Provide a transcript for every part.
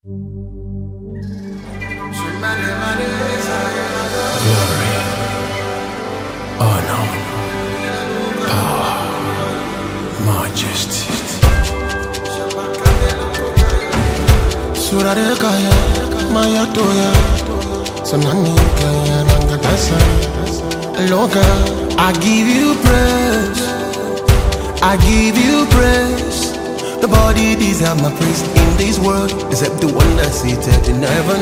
Glory, honor, power, majesty. Surare kaya, maya toya, sanani kaya nangadasa. Loga, I give you praise, I give you praise. Nobody deserves my praise in this world except the one that's seated in heaven.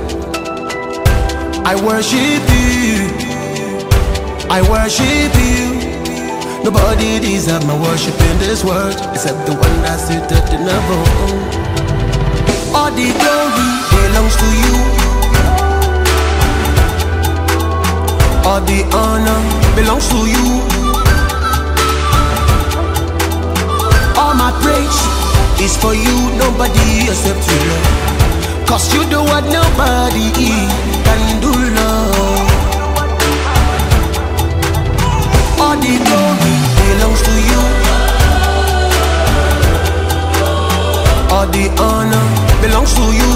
I worship you, I worship you. Nobody deserves my worship in this world except the one that's seated in heaven. All the glory belongs to you, all the honor belongs to you, all my praise is for you, nobody except you, Lord. Cause you do what nobody can do, Lord. All the glory belongs to you, all the honor belongs to you,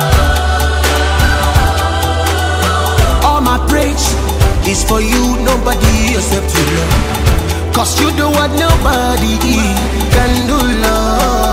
all my praise is for you, nobody except you, Lord. Cause you do what nobody can do, Lord.